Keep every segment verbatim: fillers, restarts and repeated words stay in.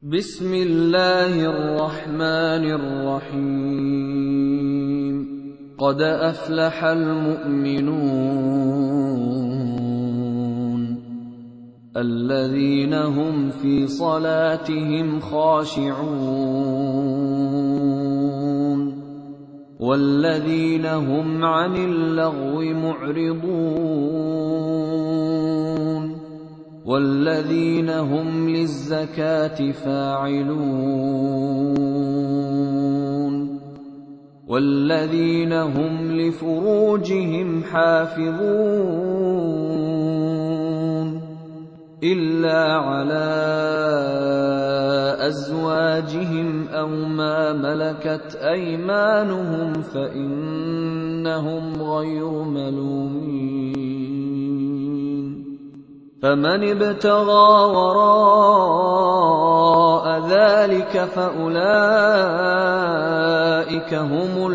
بسم الله الرحمن الرحيم قد أفلح المؤمنون الذين هم في صلاتهم خاشعون والذين هم عن اللغو معرضون والذين هم للزكاة فاعلون والذين هم لفروجهم حافظون إلا على أزواجهم أو ما ملكت أيمانهم فإنهم غير ملومين فمن ابتغى وراء ذلك فأولئك هم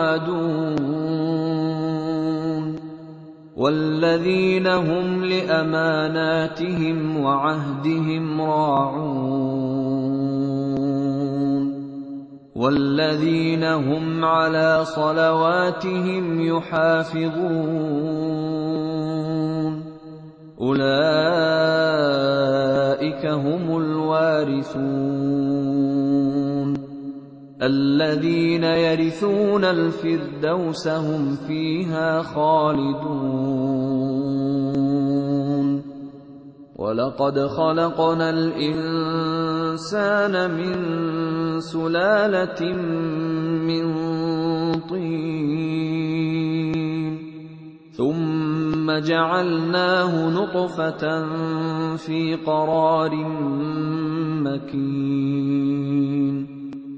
العادون والذين هم لأماناتهم وعهدهم راعون والذين هم على صلواتهم يحافظون أولئك هم الوارثون الذين يرثون الفردوس هم فيها خالدون ولقد خلقنا الإنسان من سلالة من طين ثم جعلناه نطفة في قرار مكين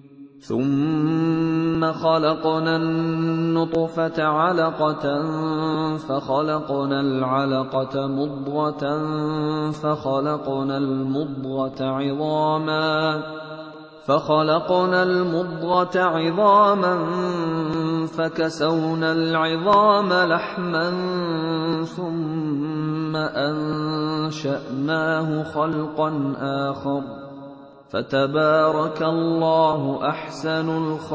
ثم خلقنا النطفة علقة فخلقنا العلقة مضغة فخلقنا المضغة عظاما فخلقنا المضغة عظاما فكسونا العظام لحما ثم أنشأناه خلقا آخر فتبارك الله أحسن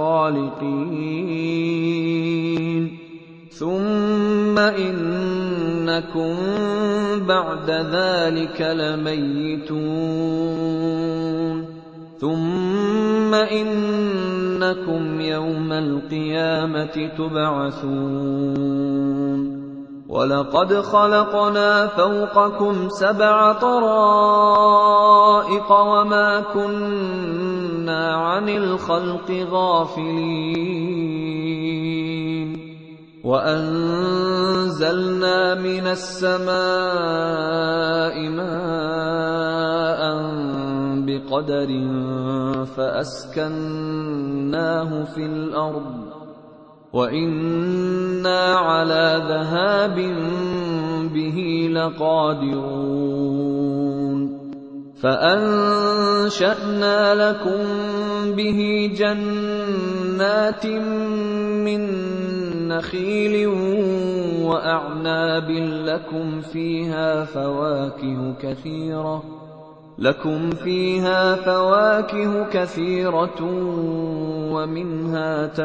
الخالقين ثم إنكم بعد ذلك لميتون ثم إنكم يوم القيامة تبعثون ولقد خلقنا فوقكم سبع طرائق وما كنا عن الخلق غافلين وأنزلنا من السماء ماء بقدر فأسكناه في الأرض وإنا على ذهاب به لقادرون فأنشأنا لكم به جنات من نخيل وأعناب لكم فيها فواكه كثيرة لكم فيها فواكه كثيرة ومنها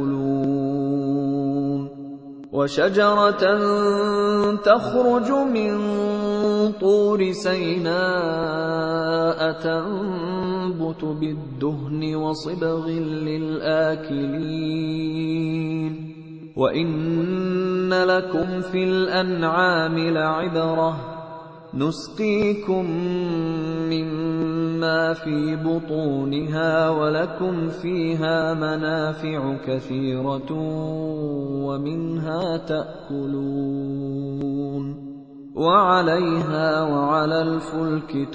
تأكلون وشجرة تخرج من طور سيناء تنبت بالدهن وصبغ للآكلين وإن لكم في الأنعام لعبرة نسقيكم مما في بطونها ولكم فيها منافع كثيرة ومنها تأكلون وعليها وعلى الفلك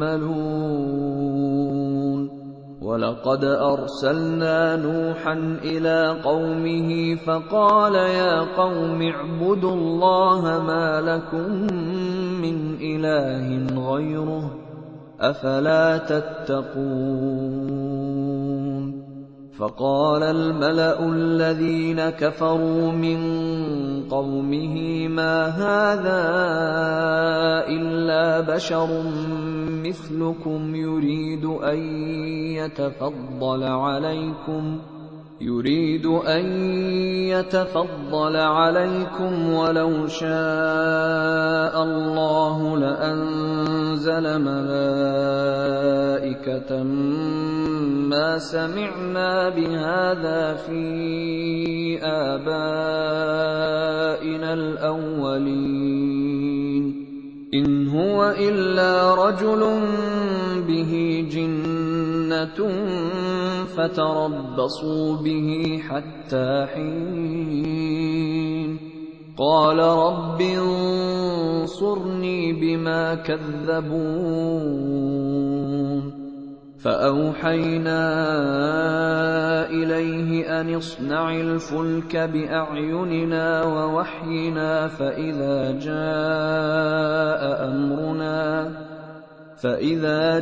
تحملون ولقد أرسلنا نوحا إلى قومه فقال يا قوم اعبدوا الله ما لكم من إله غيره أفلا تتقون فقال الملأ الذين كفروا من قومه ما هذا إلا بشر مثلكم يريد أن يتفضل عليكم يريد أن يتفضل عليكم ولو شاء الله لأنزل ملائكة ما سمعنا بهذا في آبائنا الأولين إن هو إلا رجل به جنة فتربصوا به حتى حين قال رب انصرني بما كذبون فأوحينا إليه أن اصنع الفلك بأعيننا ووحينا فإذا جاء أمرنا فإذا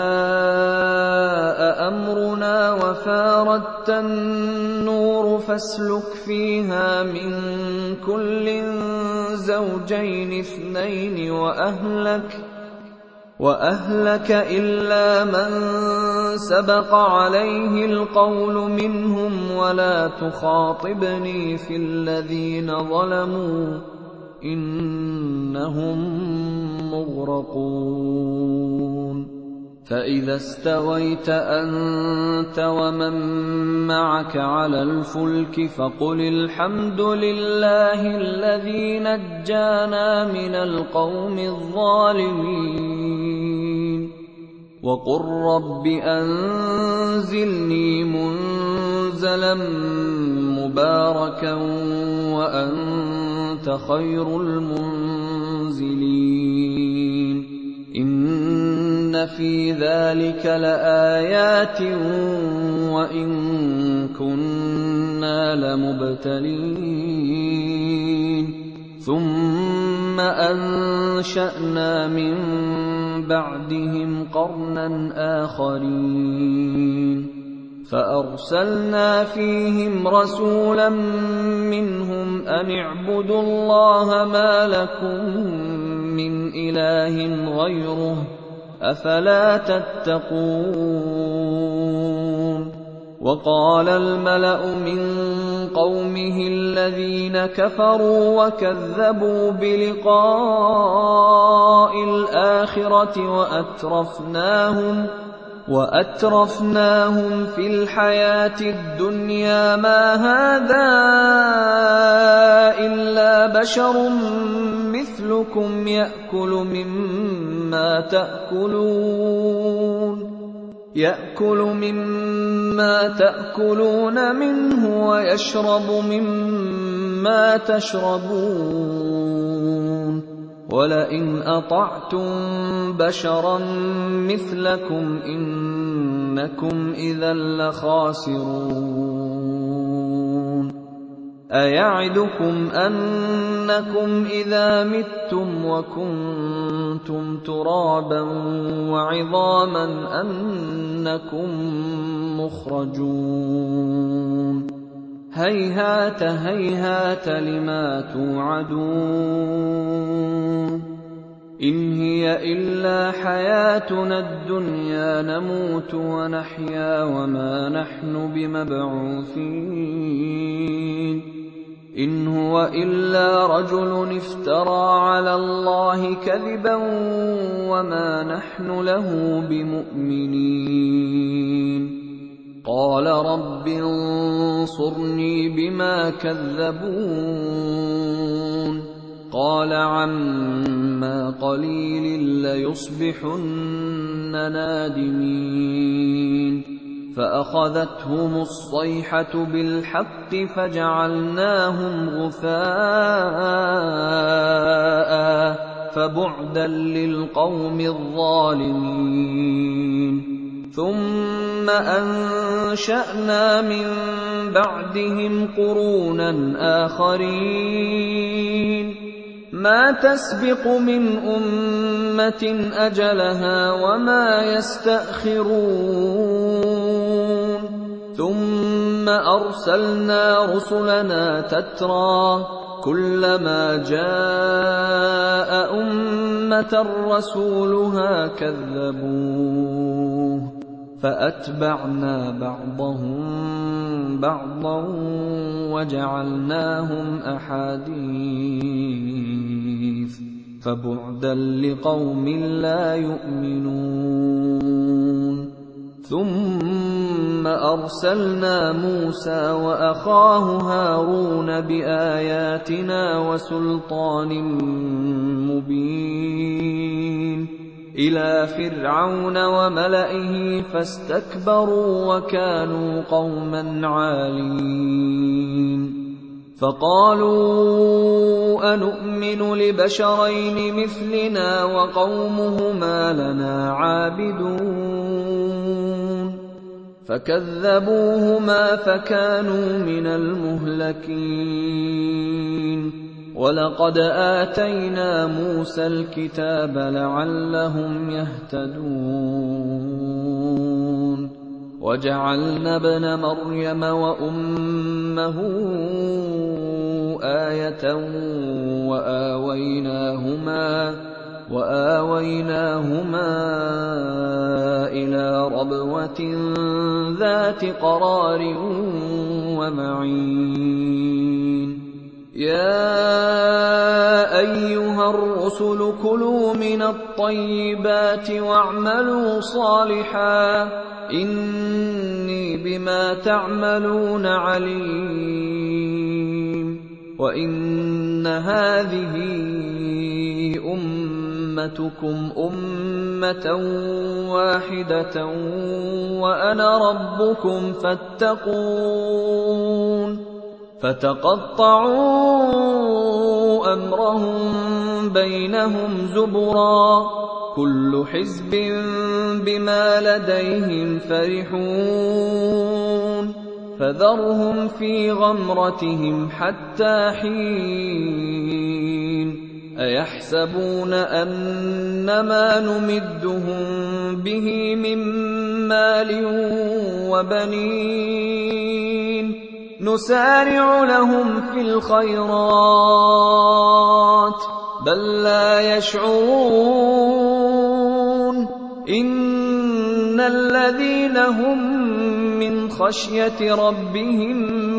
جاء أمرنا وفاردت النور فاسلك فيها من كل زوجين اثنين وأهلك وأهلك إلا من سبق عليه القول منهم ولا تخاطبني في الذين ظلموا إنهم مغرقون فإذا استويت أنت ومن معك على الفلك فقل الحمد لله الذي نجانا من القوم الظالمين وقل رب أنزلني منزلا مباركا وأنت خير المنزلين إن في ذلك لآيات وإن كنا لمبتلين ثم أنشأنا من بعدهم قرنا آخرين فأرسلنا فيهم رسولا منهم أن اعبدوا الله ما لكم من إله غيره أفلا تتقون وقال الملأ من قومه الذين كفروا وكذبوا بلقاء الآخرة وأترفناهم وأترفناهم في الحياة الدنيا ما هذا إلا بشر مثلكم يأكل مما تأكلون يأكل مما تأكلون منه ويشرب مما تشربون ولئن أطعتم بشرا مثلكم إنكم إذا لخاسرون أيعدكم أنكم إذا متم وكنتم ترابا وعظاما أنكم مخرجون هيهات هيهات لما توعدون إن هي إلا حياتنا الدنيا نموت ونحيا وما نحن بمبعوثين إن هو إلا رجل افترى على الله كذبا وما نحن له بمؤمنين قال رب انصرني بما كذبون قال عما قليل ليصبحن نادمين فأخذتهم الصيحة بالحق فجعلناهم غثاء فبعدا للقوم الظالمين ثم أنشأنا من بعدهم قرونا آخرين ما تسبق من أمة أجلها وما يستأخرون ثم أرسلنا رسلنا تترى كلما جاء أمة رسولها كذبوه فأتبعنا بعضهم بعضا وجعلناهم أحاديث فبعدا لقوم لا يؤمنون. ثم أرسلنا موسى وأخاه هارون بآياتنا وسلطان مبين إلى فرعون وملئه فاستكبروا وكانوا قوما عالين. فقالوا أنؤمن لبشرين مثلنا وقومهما لنا عابدون فكذبوهما فكانوا من المهلكين. ولقد آتينا موسى الكتاب لعلهم يهتدون وجعلنا ابن مريم وأمه آية وآويناهما وآويناهما إلى ربوة ذات قرار ومعين. يا أيها الرسل كلوا من الطيبات واعملوا صالحا إني بما تعملون عليم. وإن هذه أمتكم أمة واحدة وأنا ربكم فاتقون. فتقطعوا أمرهم بينهم زبرا كل حزب بما لديهم فرحون. فذرهم في غمرتهم حتى حين. أيحسبون أنما نمدهم به من مال وبنين نسارع لهم في الخيرات بل لا يشعرون. إن الذين هم من خشية ربهم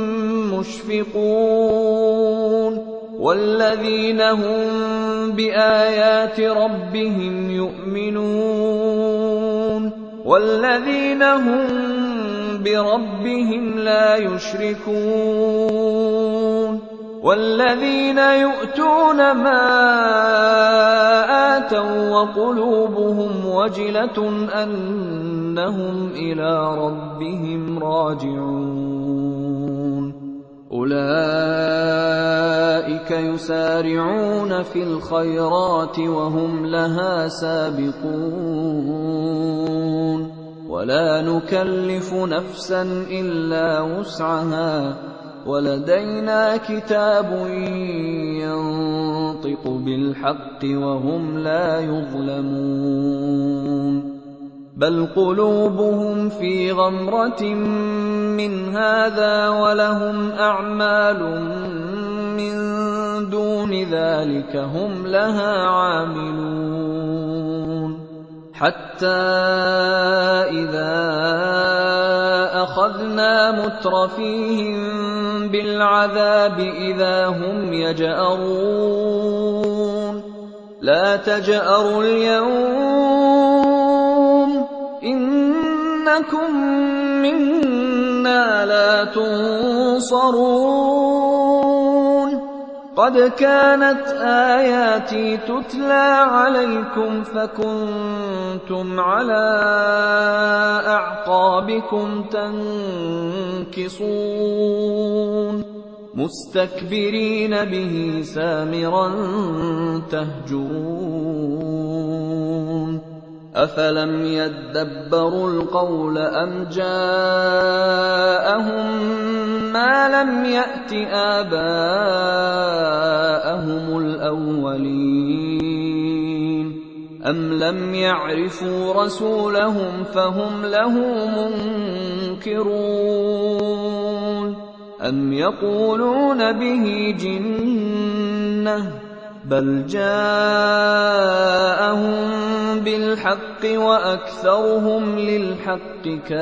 مشفقون والذين هم بآيات ربهم يؤمنون والذين هم بربهم لا يشركون والذين يؤتون ما آتوا وقلوبهم وجلة أنهم إلى ربهم راجعون. أولئك يسارعون في الخيرات وهم لها سابقون ولا نكلف نفسا إلا وسعها ولدينا كتاب ينطق بالحق وهم لا يظلمون. بل قلوبهم في غمرة من هذا ولهم أعمال من دون ذلك هم لها عاملون. حتى إذا أخذنا مترفيهم بالعذاب إذا هم يجأرون. لا تجأروا اليوم إنكم منا لا تنصرون. قد كانت آياتي تتلى عليكم فكنتم على أعقابكم تنكصون مستكبرين به سامرا تهجرون. أفلم يدبروا القول أم جاءهم ما لم يأت آباءهم الأولين أَمْ لَمْ يَعْرِفُوا رَسُولَهُمْ فَهُمْ لَهُ مُنكِرُونَ أَمْ يَقُولُونَ بِهِ جِنَّةٌ بَلْ جَاءَهُم بِالْحَقِّ وَأَكْثَرُهُمْ لِلْحَقِّ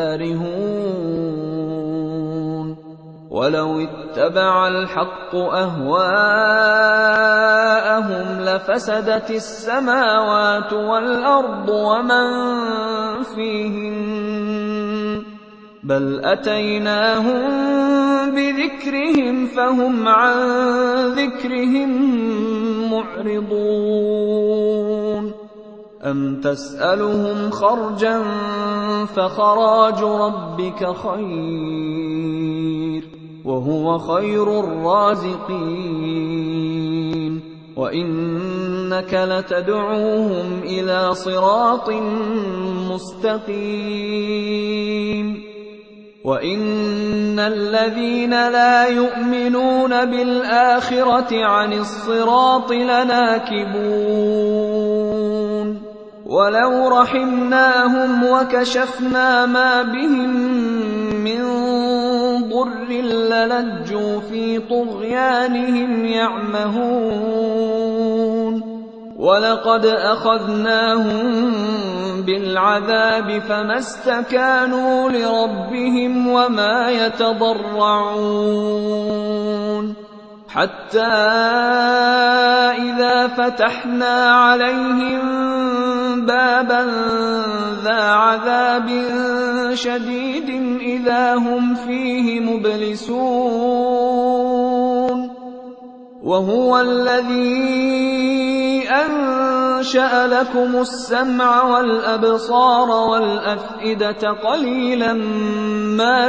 كَارِهُونَ وَلَوِ اتَّبَعَ الْحَقُّ أَهْوَاءَهُمْ لَفَسَدَتِ السَّمَاوَاتُ وَالْأَرْضُ وَمَن فِيهِنَّ ۚ بَلْ أَتَيْنَاهُم بِذِكْرِهِمْ فَهُمْ عَن ذِكْرِهِم مُّعْرِضُونَ أَمْ تَسْأَلُهُمْ خَرْجًا فَخَرَاجُ رَبِّكَ خَيْرٌ وَهُوَ خَيْرُ الرَّازِقِينَ وَإِنَّكَ لَتَدْعُوهُمْ إِلَىٰ صِرَاطٍ مُّسْتَقِيمٍ وَإِنَّ الَّذِينَ لَا يُؤْمِنُونَ بِالْآخِرَةِ عَنِ الصِّرَاطِ لَنَاكِبُونَ وَلَوْ رَحِمْنَاهُمْ وَكَشَفْنَا مَا بِهِم مِّن ضُرٍّ لَّلَجُّوا فِي طُغْيَانِهِمْ يَعْمَهُونَ وَلَقَدْ أَخَذْنَاهُم بِالْعَذَابِ فَمَا اسْتَكَانُوا لِرَبِّهِمْ وَمَا يَتَضَرَّعُونَ حَتَّىٰ إِذَا فَتَحْنَا عَلَيْهِم بَابًا ذَا عَذَابٍ شَدِيدٍ إِذَا هُمْ فِيهِ مُبْلِسُونَ وَهُوَ الَّذِي أَنشَأَ لَكُمُ السَّمْعَ وَالْأَبْصَارَ وَالْأَفْئِدَةَ قَلِيلًا مَّا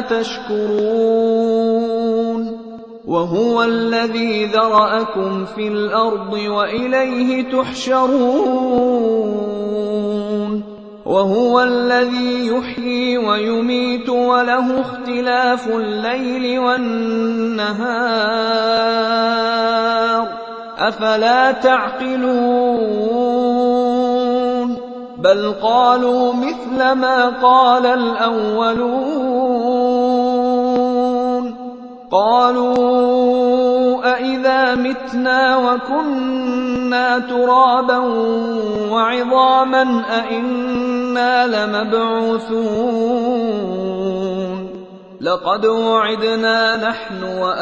تَشْكُرُونَ وَهُوَ الَّذِي ذَرَأَكُمْ فِي الْأَرْضِ وَإِلَيْهِ تُحْشَرُونَ وَهُوَ الَّذِي يُحْيِي وَيُمِيتُ وَلَهُ اخْتِلَافُ اللَّيْلِ وَالنَّهَارِ أَفَلَا تَعْقِلُونَ بَلْ قَالُوا مِثْلَ مَا قَالَ الْأَوَّلُونَ قَالُوا أَإِذَا مِتْنَا وَكُنَّا تُرَابًا وَعِظَامًا أَإِنَّا لَمَبْعُوثُونَ لَقَدْ وُعِدْنَا نَحْنُ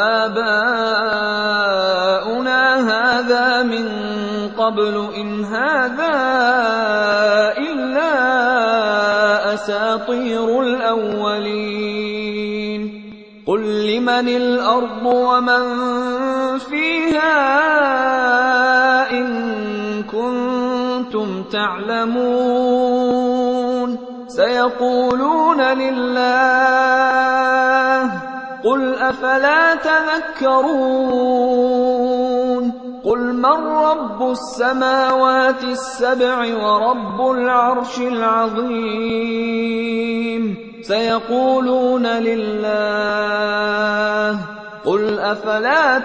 وَآبَاؤُنَا هَٰذَا مِن قَبْلُ إِنْ هَٰذَا إِلَّا أَسَاطِيرُ الْأَوَّلِينَ قُل لِّمَنِ الْأَرْضُ وَمَن فِيهَا إِن كُنتُمْ تَعْلَمُونَ سَيَقُولُونَ لِلَّهِ قُلْ أَفَلَا تَذَكَّرُونَ قُلْ مَن رَّبُّ السَّمَاوَاتِ السَّبْعِ وَرَبُّ الْعَرْشِ الْعَظِيمِ سَيَقُولُونَ لِلَّهِ قُلْ أَفَلَا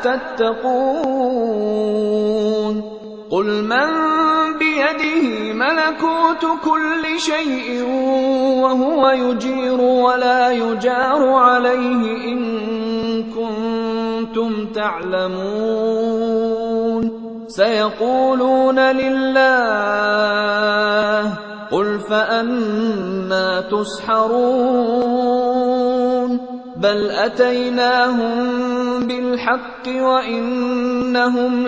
تَتَّقُونَ قُلْ مَن بِيَدِهِ مَلَكُوتُ كُلِّ شَيْءٍ وَهُوَ يُجِيرُ وَلَا يُجَارُ عَلَيْهِ إِن كُنتُمْ تَعْلَمُونَ سَيَقُولُونَ لِلَّهِ قُلْ فَأَنَّىٰ تُسْحَرُونَ بَلْ أَتَيْنَاهُم بِالْحَقِّ وَإِنَّهُمْ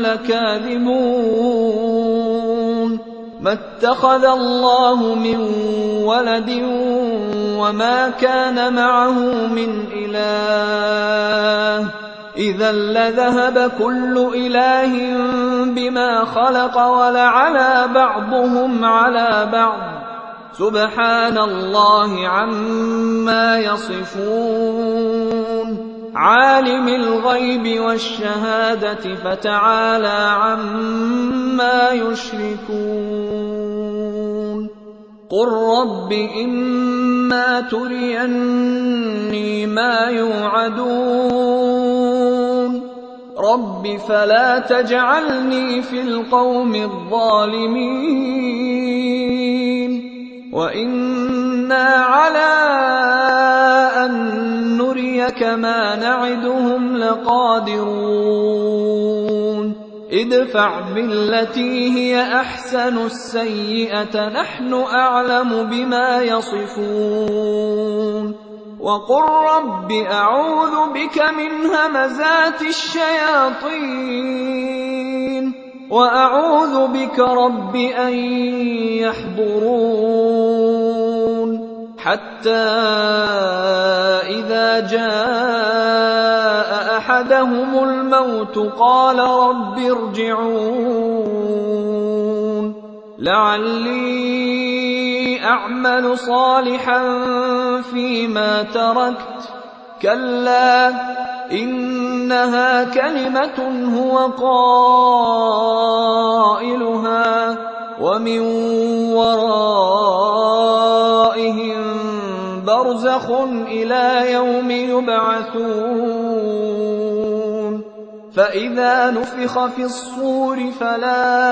لَكَاذِبُونَ مَا اتَّخَذَ اللَّهُ مِن وَلَدٍ وَمَا كَانَ مَعَهُ مِنْ إِلَٰهٍ إِذًا لَّذَهَبَ كُلُّ إِلَٰهٍ بِمَا خَلَقَ وَلَعَلَا بَعْضُهُمْ عَلَىٰ بَعْضٍ سُبْحَانَ اللَّهِ عَمَّا يَصِفُونَ عَالِمِ الْغَيْبِ وَالشَّهَادَةِ فَتَعَالَىٰ عَمَّا يُشْرِكُونَ قُل رَّبِّ إِمَّا تُرِيَنِّي مَا يُوعَدُونَ رب فلا تجعلني في القوم الظالمين وإنا على أن نريك ما نعدهم لقادرون ادفع بالتي هي أحسن السيئة نحن أعلم بما يصفون وقل رب أعوذ بك من همزات الشياطين وأعوذ بك رب أن يحضرون حتى إذا جاء أحدهم الموت قال رب ارجعون لعلي أعمل صالحا فيما تركت كلا إنها كلمة هو قائلها ومن ورائهم برزخ إلى يوم يبعثون فإذا نفخ في الصور فلا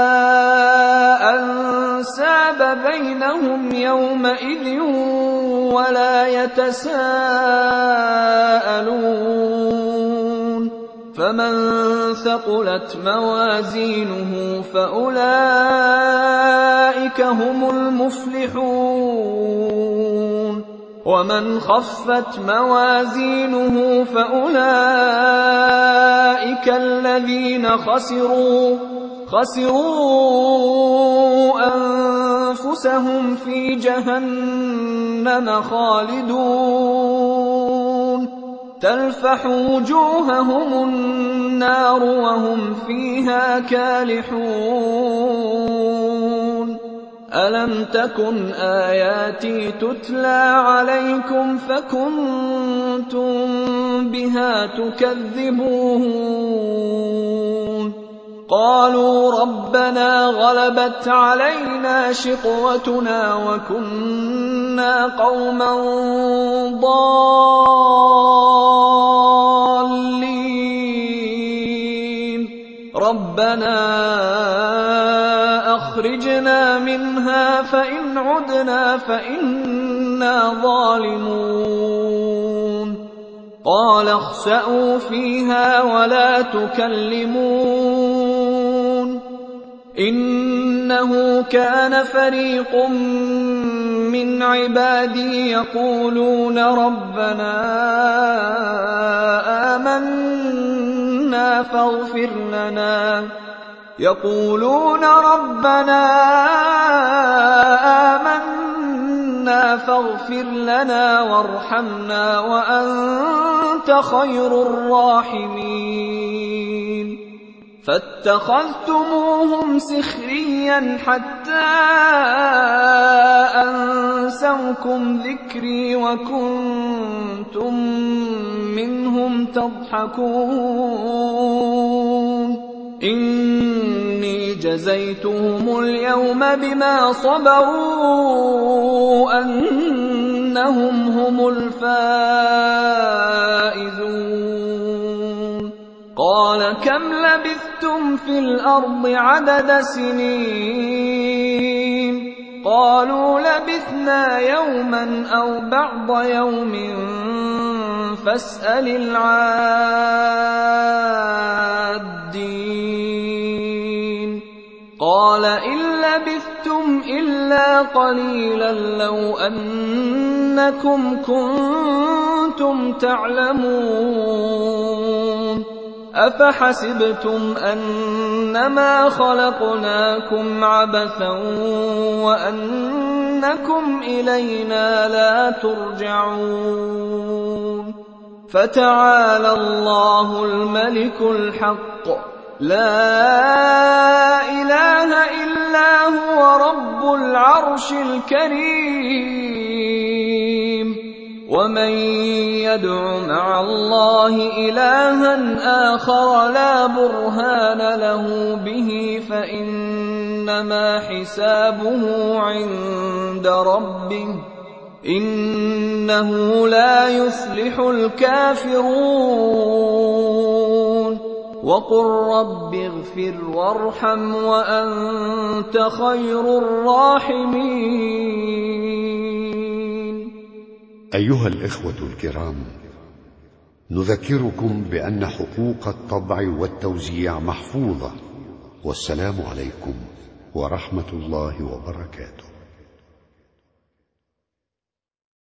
أنساب بينهم يومئذ ولا يتساءلون فمن ثقلت موازينه فأولئك هم المفلحون ومن خفت موازينه فأولئك الذين خسروا خسروا أنفسهم في جهنم خالدون تلفح وجوههم النار وهم فيها كالحون ألم تكن آياتي تتلى عليكم فكنتم بها تكذبون قالوا ربنا غلبت علينا شقوتنا وكنا قوما ضالين ربنا أخرجنا منها فإن عدنا فإنا ظالمون قال اخسئوا فيها ولا تكلمون إنه كان فريق من عبادي يقولون ربنا آمنا فاغفر لنا يقولون ربنا آمنا فاغفر لنا وارحمنا وأنت خير الراحمين فاتخذتموهم سخريا حتى أنسوكم ذكري وكنتم منهم تضحكون إني جزيتهم اليوم بما صبروا أنهم هم الفائزون قال كم لبثتم في الأرض عدد سنين قالوا لبثنا يوما أو بعض يوم فاسأل العادين قال إن لبثتم إلا قليلا لو أنكم كنتم تعلمون أفحسبتم أنما خلقناكم عبثا وأنكم إلينا لا ترجعون فتعالى الله الملك الحق لا إله إلا هو رب العرش الكريم ومن يدع مع الله إلها آخر لا برهان له به فإنما حسابه عند ربه إنه لا يفلح الكافرون وقل رب اغفر وارحم وأنت خير الراحمين. أيها الإخوة الكرام، نذكركم بأن حقوق الطبع والتوزيع محفوظة. والسلام عليكم ورحمة الله وبركاته.